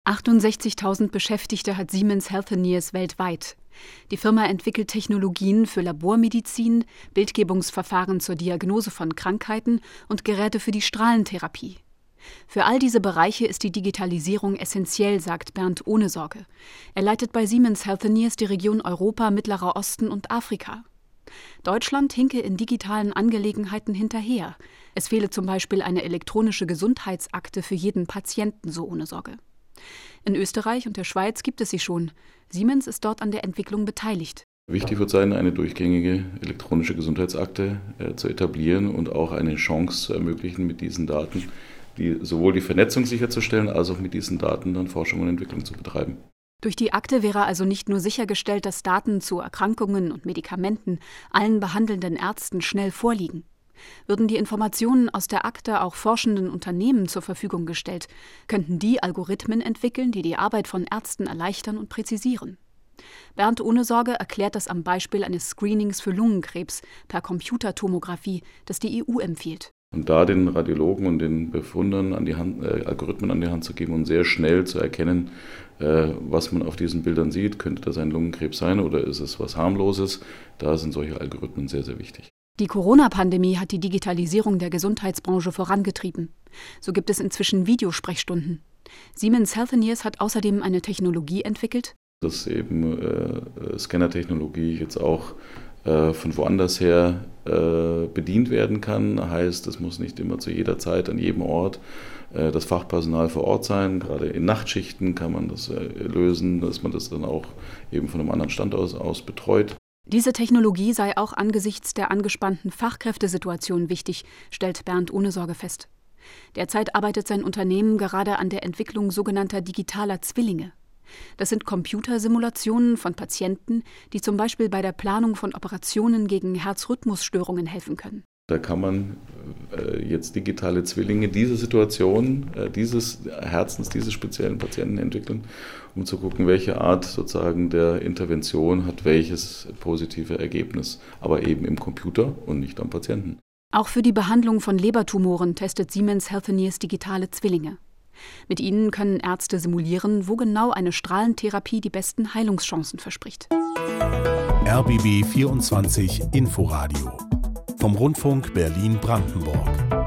68.000 Beschäftigte hat Siemens Healthineers weltweit. Die Firma entwickelt Technologien für Labormedizin, Bildgebungsverfahren zur Diagnose von Krankheiten und Geräte für die Strahlentherapie. Für all diese Bereiche ist die Digitalisierung essentiell, sagt Bernd Ohnesorge. Er leitet bei Siemens Healthineers die Region Europa, Mittlerer Osten und Afrika. Deutschland hinke in digitalen Angelegenheiten hinterher. Es fehle zum Beispiel eine elektronische Gesundheitsakte für jeden Patienten, so Ohnesorge. In Österreich und der Schweiz gibt es sie schon. Siemens ist dort an der Entwicklung beteiligt. Wichtig wird sein, eine durchgängige elektronische Gesundheitsakte zu etablieren und auch eine Chance zu ermöglichen, mit diesen Daten sowohl die Vernetzung sicherzustellen, als auch mit diesen Daten dann Forschung und Entwicklung zu betreiben. Durch die Akte wäre also nicht nur sichergestellt, dass Daten zu Erkrankungen und Medikamenten allen behandelnden Ärzten schnell vorliegen. Würden die Informationen aus der Akte auch forschenden Unternehmen zur Verfügung gestellt, könnten die Algorithmen entwickeln, die die Arbeit von Ärzten erleichtern und präzisieren. Bernd Ohnesorge erklärt das am Beispiel eines Screenings für Lungenkrebs per Computertomographie, das die EU empfiehlt. Und da den Radiologen und den Befundern Algorithmen an die Hand zu geben und sehr schnell zu erkennen, was man auf diesen Bildern sieht, könnte das ein Lungenkrebs sein oder ist es was Harmloses, da sind solche Algorithmen sehr, sehr wichtig. Die Corona-Pandemie hat die Digitalisierung der Gesundheitsbranche vorangetrieben. So gibt es inzwischen Videosprechstunden. Siemens Healthineers hat außerdem eine Technologie entwickelt, dass eben Scannertechnologie jetzt auch von woanders her bedient werden kann. Heißt, es muss nicht immer zu jeder Zeit an jedem Ort das Fachpersonal vor Ort sein. Gerade in Nachtschichten kann man das lösen, dass man das dann auch eben von einem anderen Standort aus betreut. Diese Technologie sei auch angesichts der angespannten Fachkräftesituation wichtig, stellt Bernd Ohnesorge fest. Derzeit arbeitet sein Unternehmen gerade an der Entwicklung sogenannter digitaler Zwillinge. Das sind Computersimulationen von Patienten, die zum Beispiel bei der Planung von Operationen gegen Herzrhythmusstörungen helfen können. Da kann man jetzt digitale Zwillinge dieser Situation, dieses Herzens, dieses speziellen Patienten entwickeln, um zu gucken, welche Art sozusagen der Intervention hat welches positive Ergebnis, aber eben im Computer und nicht am Patienten. Auch für die Behandlung von Lebertumoren testet Siemens Healthineers digitale Zwillinge. Mit ihnen können Ärzte simulieren, wo genau eine Strahlentherapie die besten Heilungschancen verspricht. RBB 24 Inforadio vom Rundfunk Berlin-Brandenburg.